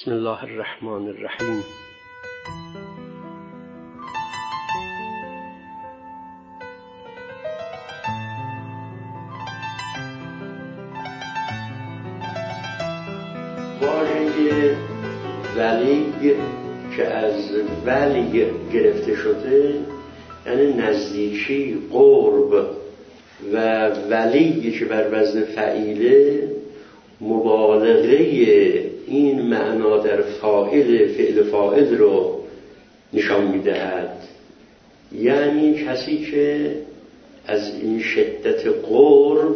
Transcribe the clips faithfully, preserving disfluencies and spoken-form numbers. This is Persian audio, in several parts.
بسم الله الرحمن الرحیم. واژه ولی که از ولی گرفته شده یعنی نزدیکی، قرب، و ولی که بر وزن فعیله مبالغه این معنا در فاعل فعل فاعل رو نشان میدهد. یعنی کسی که از این شدت قرب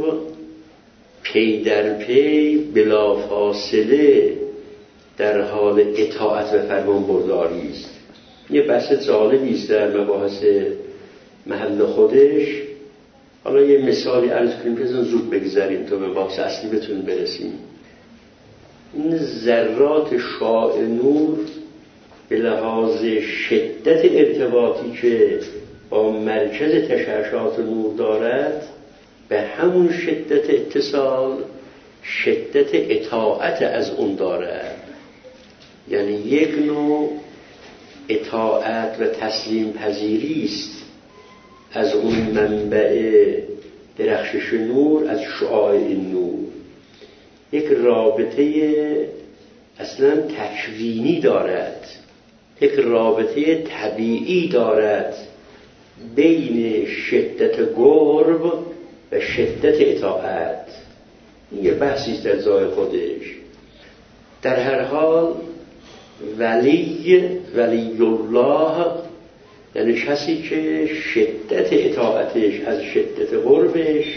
پی در پی بلا فاصله در حال اطاعت و فرمانبرداری است. یه بحث جالبی است در مباحث محل خودش. حالا یه مثالی عرض کنیم که زود بگذاریم تا به بحث اصلی بتونیم برسیم. این ذرات شعاع نور به لحاظ شدت ارتباطی که با مرکز تشعشعات نور دارد، به همون شدت اتصال شدت اطاعت از اون دارد. یعنی یک نوع اطاعت و تسلیم پذیری است از اون منبع درخشش نور، از شعاع این نور. یک رابطه اصلا تکوینی دارد، یک رابطه طبیعی دارد بین شدت قرب و شدت اطاعت. این یه بحثی است در ذات خودش. در هر حال ولی ولی الله یعنی کسی که شدت اطاعتش از شدت قربش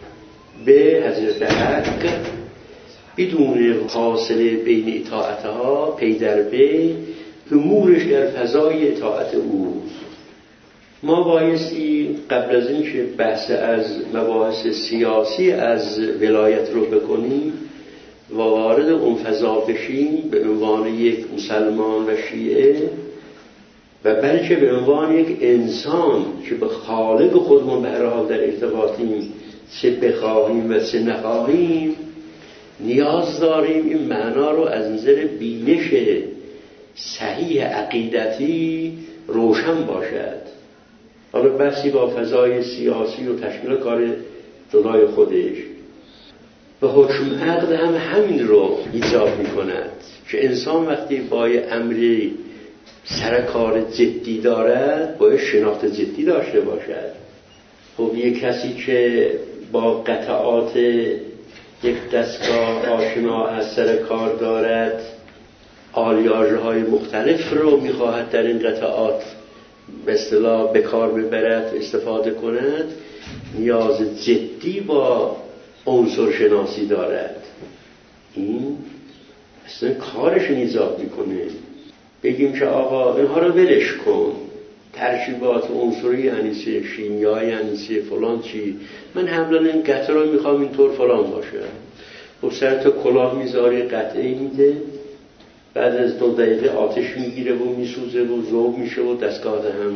به حضرت حق بدون فاصله بین اطاعتها پی در پی امورش در فضای اطاعت او. ما بایستی قبل از این که بحث از مباحث سیاسی از ولایت رو بکنیم و وارد اون فضا بشیم به عنوان یک مسلمان و شیعه، و بلکه به عنوان یک انسان که به خالق خودمون به هر حال در ارتباطیم، چه بخواهیم و چه نخواهیم، نیاز داریم این معنا رو از نظر بینش صحیح عقیدتی روشن باشد. حالا بحثی با فضای سیاسی و تشکیل کار جدای خودش. به حکم عقل هم همین رو ایجاب می کند که انسان وقتی با امری سر کار جدی دارد باید شناخت جدی داشته باشد. خب یک کسی که با قطعات یک دستگاه آشنا از سر کار دارد، آلیاژه های مختلف رو میخواهد در این قطعات به اصطلاح به کار ببرد، استفاده کند، نیاز جدی با عنصر شناسی دارد. این اصلا کارش ایجاب میکنه. بگیم که آقا اینها رو ولش کن، ترکیبات عنصری یعنی چه، شیمیا یعنی چه، فلان چی، من حملا این قطعه رو میخوام اینطور فلان باشه. خب سر تا کلاه میذاری، قطعه میده، بعد از دو دقیقه آتش میگیره و میسوزه و ذوب میشه و دستگاه هم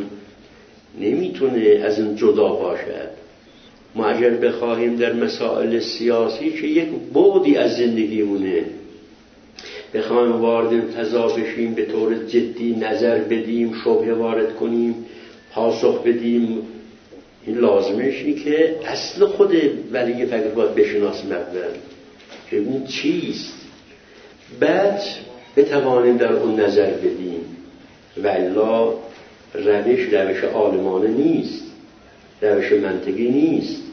نمیتونه از این جدا باشد. ما اگر بخواهیم در مسائل سیاسی که یک بعدی از زندگیمونه بخواهیم وارد فضا بشیم، به طور جدی نظر بدیم، شبهه وارد کنیم، پاسخ بدیم، این لازمش اینه که اصل خود ولی فقط باید بشناسیم اول که این چیست، بعد بتوانیم در اون نظر بدیم. والا روش روش عالمانه نیست، روش منطقی نیست.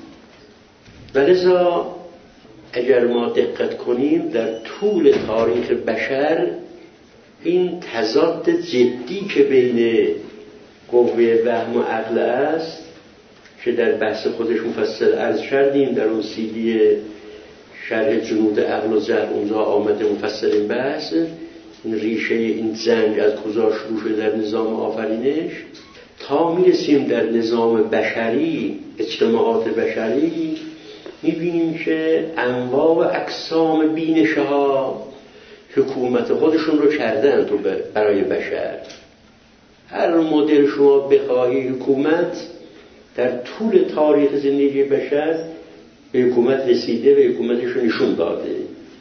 ولذا اگر ما دقت کنیم در طول تاریخ بشر این تضاد جدی که بین قوه وهم و عقل است که در بحث خودش مفصل عرض کردیم در اون سیدی شرح جنود عقل و ذهن، اونجا آمده مفصل این بحث، این ریشه این زنگ از کجا شروع شده در نظام آفرینش تا میرسیم در نظام بشری، اجتماعات بشری، میبینیم که انواع و اقسام بینشه ها حکومت خودشون رو کردن تو برای بشر. هر مدل شما بخواهی حکومت در طول تاریخ زندگی بشر به حکومت رسیده و حکومتش رو نشون داده.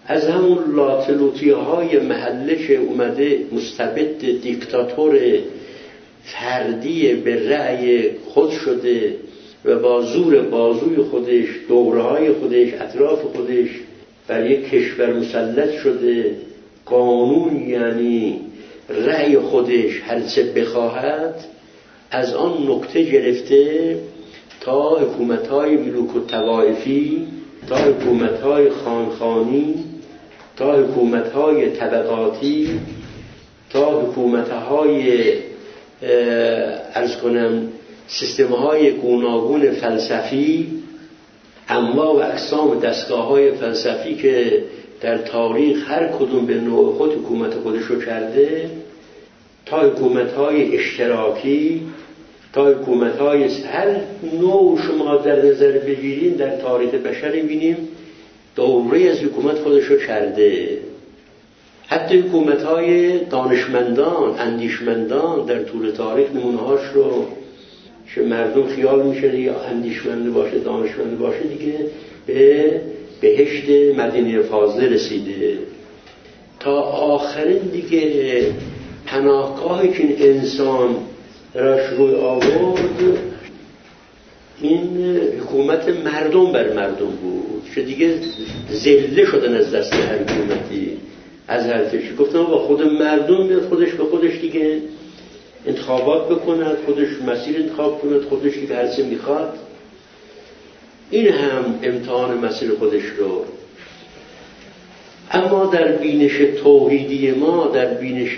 از همون لاتلوتی های محله اومده مستبد دیکتاتور فردی به رأی خود شده و با زور بازوی خودش، دوره‌های خودش، اطراف خودش بر یک کشور مسلط شده. قانون یعنی رأی خودش هرچه بخواهد، از آن نکته گرفته تا حکومت‌های ملوک و طوائفی، تا حکومت‌های خانخانی، تا حکومت‌های طبقاتی، تا حکومت‌های عرض کنم سیستم‌های گوناگون فلسفی، انواع و اقسام دستگاه‌های فلسفی که در تاریخ هر کدوم به نوع خود حکومت خودش رو کرده، تا حکومت‌های اشتراکی، تا حکومت‌های هر نوع شما در نظر بگیرین در تاریخ بشر می‌بینیم دوره از حکومت خودش رو کرده. حتی حکومت‌های دانشمندان، اندیشمندان در طول تاریخ نمونه‌هاش رو که مردم خیال میشه یا اندیشمند باشه، دانشمند باشه، دیگه به بهشت مدینه فاضله رسیده. تا آخرین دیگه پناهگاهی که این انسان راش روی آورد، این حکومت مردم بر مردم بود که دیگه ذله شدن از دست هر حکومتی از هر تشی. گفتم با خود مردم میاد خودش به خودش دیگه انتخابات بکند، خودش مسیر انتخاب کند، خودش دیگه هر چه میخواد. این هم امتحان مسیر خودش رو. اما در بینش توحیدی ما، در بینش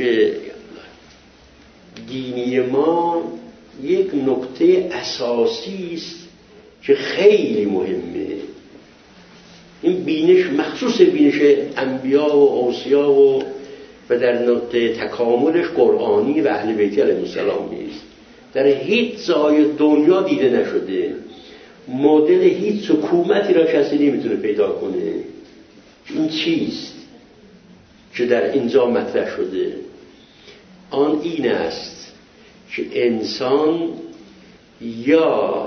دینی ما، یک نکته اساسی است که خیلی مهمه. این بینش مخصوص بینش انبیا و اوصیا و و در نقطه تکاملش قرآنی و اهل بیت علیهم السلام نیست. در هیچ جای دنیا دیده نشده. مدل هیچ حکومتی را کسی نمیتونه پیدا کنه. این چیست که در اینجا مطرح شده؟ آن این است که انسان یا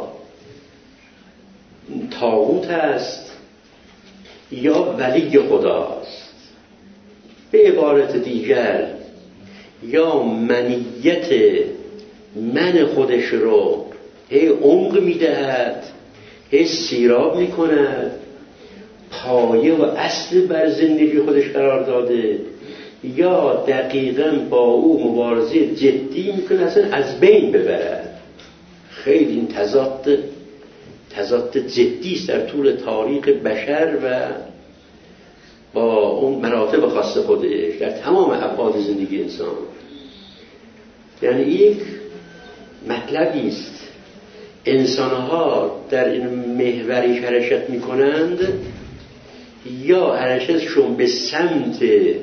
طاغوت است یا ولی خداست. به عبارت دیگر یا منیت من خودش رو هی عمق میدهد، هی سیراب میکند، پایه و اصل بر زندگی خودش قرار داده، یا دقیقاً با او مبارزه جدی میکنه اصلا از بین ببرد. خیلی این تضاد تضاد جدی است در طول تاریخ بشر و با اون مراتب خاص خودش در تمام ابعاد زندگی انسان. یعنی یک مطلبی است انسانها در این محوری حرکت میکنند، یا حرکتشون به سمت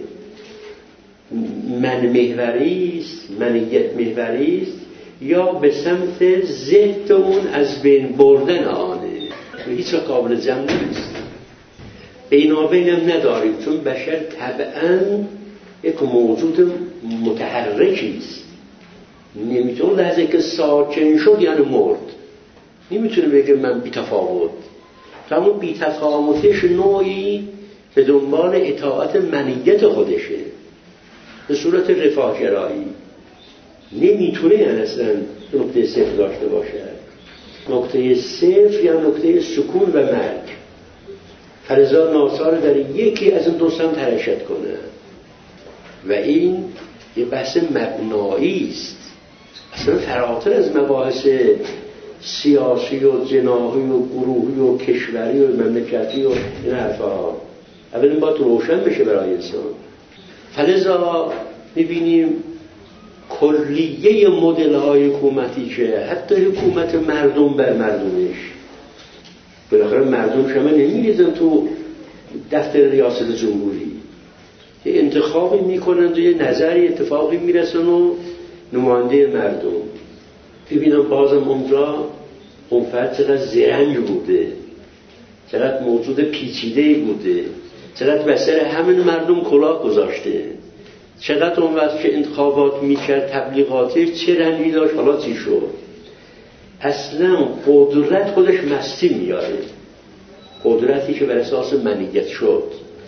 من محوری است، منیت محوری است، یا به سمت ضد اون از بین بردن آنه. هیچ قابل جمع نیست، بینابین هم نداریم، چون بشر طبعاً یک موجود متحرکی است. نمیتونه لحظه که ساکن شد یعنی مرد، نمیتونه بگه من بی تفاوت. همون بی تفاوتش نوعی به دنبال اطاعت منیت خودشه به صورت رفاه گرایی. نمیتونه یعنی اصلا نقطه صفر داشته باشه. نقطه صفر یا نقطه سکون و مرگ. فلذا ناچار در یکی از این دو سمت حرکت کنه و این یه بحث مبنایی است، اصلا فراتر از مباحث سیاسی و جناحی و گروهی و کشوری و مملکتی و این حرفا. اولا باید روشن بشه برای انسان. فلذا میبینیم کلیه مدل های حکومتی که حتی حکومت مردم بر مردمش، بالاخره مردم شما نمیریزن تو دفتر ریاست جمهوری، یه انتخابی میکنند و یه نظری اتفاقی میرسن و نماینده مردم. ببینم بازم اونجا اون فرد چقدر زرنگ بوده، چقدر موجود پیچیده‌ای بوده، چقدر بسر همین مردم کلاه گذاشته، چقدر اون وقت که انتخابات میکرد تبلیغاتی چه رنگی داشت، حالا چی شد. اصلا قدرت خودش مستی میاره، قدرتی که بر اساس منیت شد.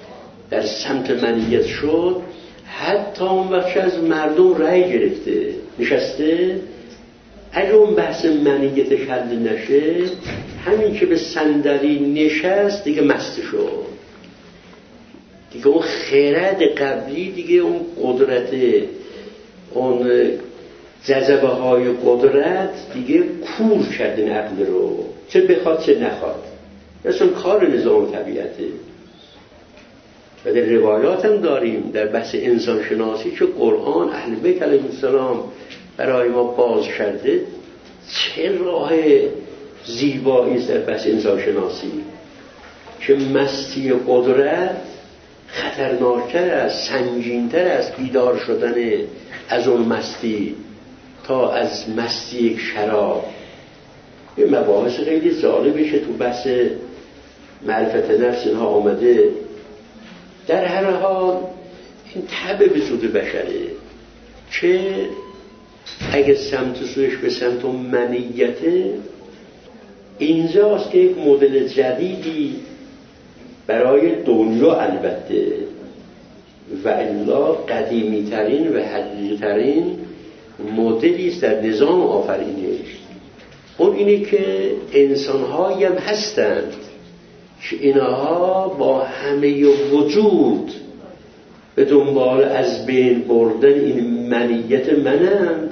در سمت منیت شد، حتی اون وقت از مردم رأی گرفته نشسته، اگه اون بحث منیتش حل نشه، همین که به صندلی نشست دیگه مست شد، دیگه اون خرد قبلی، دیگه اون قدرت، اون جذبه های قدرت دیگه کور کردن عقل رو، چه بخواد چه نخواد. اصلا کار نظام طبیعته. و در روایات هم داریم در بحث انسان شناسی که قرآن اهل بیت علیهم السلام برای ما باز کرده، چه راه زیبایی است در بحث انسان شناسی، که مستی قدرت خطرناکتر است، سنگینتر است بیدار شدن از اون مستی تا از مستی یک شراب. یه مباحث خیلی جالبه که تو بحث معرفت نفس اینها آمده. در هر حال این طبع به سود بشره که اگه سمت سویش به سمت منیته، اینجاست که یک مدل جدیدی برای دنیا البته و الا قدیمی ترین و حقیقی ترین مدلی است در نظام آفرینش. اون اینه که انسان‌هایی هم هستند که اینها با همه وجود به دنبال از بین بردن این منیت منند،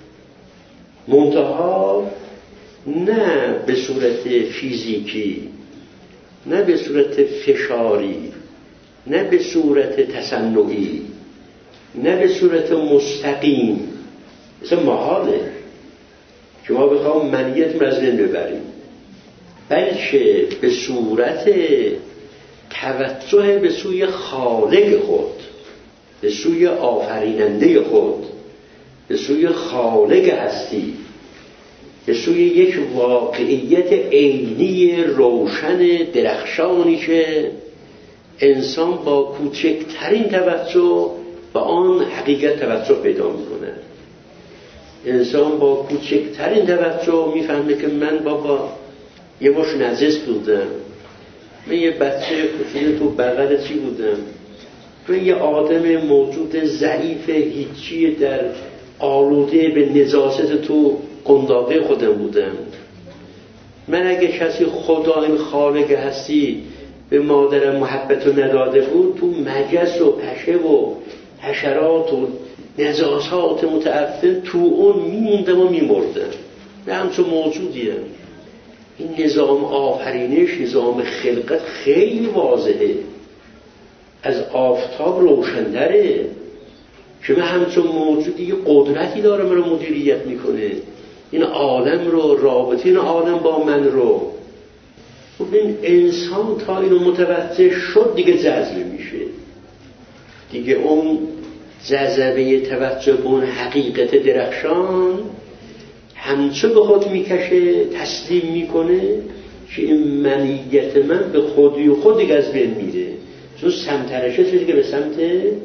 منتها نه به صورت فیزیکی، نه به صورت فشاری، نه به صورت تصنعی، نه به صورت مستقیم. مثلا محاله که ما بخواهم منیت رو از بین ببریم، بلکه به صورت توجه به سوی خالق خود، به سوی آفریننده خود، به سوی خالق هستی، به سوی یک واقعیت عینی روشن درخشانی که انسان با کوچکترین توجه به آن حقیقت توجه پیدا میکنه. انسان با کوچکترین توجه میفهمه که من بابا یه مش نجس بودم، من یه بچه کوچولو تو بغل چی بودم، من یه آدم موجود ضعیف هیچی در آلوده به نجاست تو قنداقه خودم بودم. من اگه کسی خدا این خالق هستی به مادرم محبت رو نداده بود، تو مگس و پشه و حشرات و نجاسات متعفن تو اون میموندم و میمردم. من همچون موجودیم. این نظام آفرینش، نظام خلقت خیلی واضحه، از آفتاب روشن‌تره، که من همچون موجودی یه قدرتی داره من رو مدیریت میکنه، این عالم رو، رابطه این عالم با من رو. این انسان تا اینو متوجه شد دیگه جذب میشه، دیگه اون جذبه توجه به اون حقیقت درخشان همچو به خود میکشه، تسلیم میکنه که این منیت من به خودی و خود دیگه از بین میره، چون سمت حرکت دیگه به سمت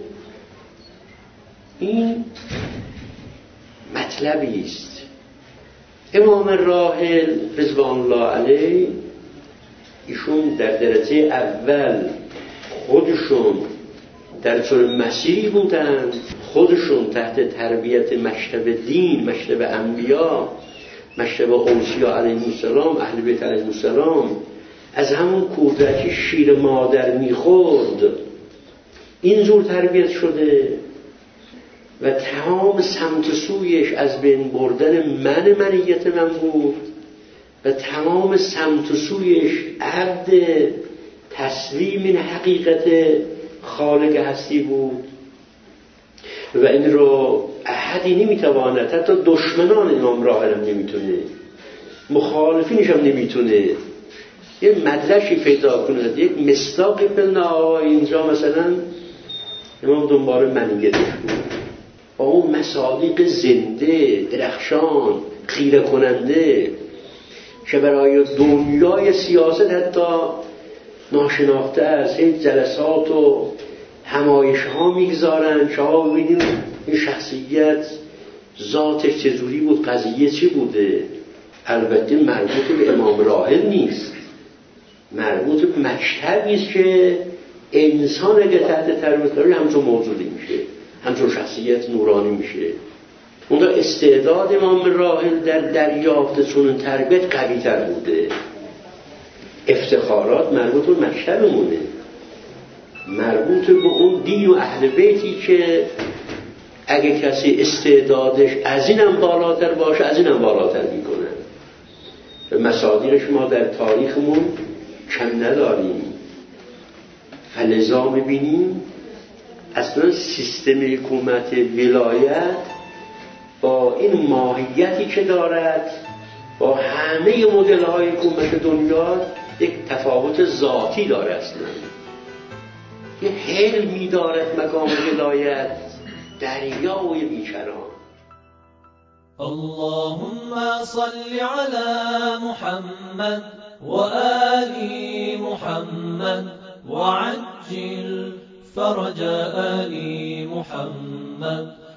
این مطلبی است. امام راحل رضوان الله علیه، ایشون در درجه اول خودشون در طور مسیحی بودند، خودشون تحت تربیت مکتب دین، مکتب انبیا، مکتب اوصیا علیهم السلام، اهل بیت علیهم السلام، از همون کودکی شیر مادر میخورد، اینجور تربیت شده و تمام سمت سویش از بین بردن من منیت من بود و تمام سمت سویش عبد تسلیم این حقیقت خالق هستی بود. و این رو احدی نمیتواند، حتی دشمنان امام راحل هم نمیتونه، مخالفینش هم نمیتونه یه مدرشی پیدا کنه، یک مصداقی پیدا. اینجا مثلا امام دنبال منیتش بود، با اون مصادیق زنده درخشان خیره کننده که برای دنیای سیاست حتی ناشناخته است، این جلسات و همایش ها میگذارن که ها ببینیم این شخصیت ذاتش چجوری بود، قضیه چی بوده. البته مربوط به امام راحل نیست، مربوط به مکتبی است که انسان اگه تحت تربیت قرار همچون موجودی میشه، همچون شخصیت نورانی میشه. اون استعداد امام راحل در دریافت چون تربیت قوی تر بوده. افتخارات مربوط به مکتبمونه، مربوط به اون دین و اهل بیتی که اگه کسی استعدادش از اینم بالاتر باشه از اینم بالاتر میکنن. مصادیرش ما در تاریخمون کم نداریم. فلذا میبینیم اصلا سیستم حکومت ولایت با این ماهیتی که دارد با همه مدل های حکومت دنیا یک تفاوت ذاتی داره. اصلا یه حلمی دارد مقام ولایت، دریا و بیکران. اللهم صل على محمد وآل محمد وعجل فرج آل محمد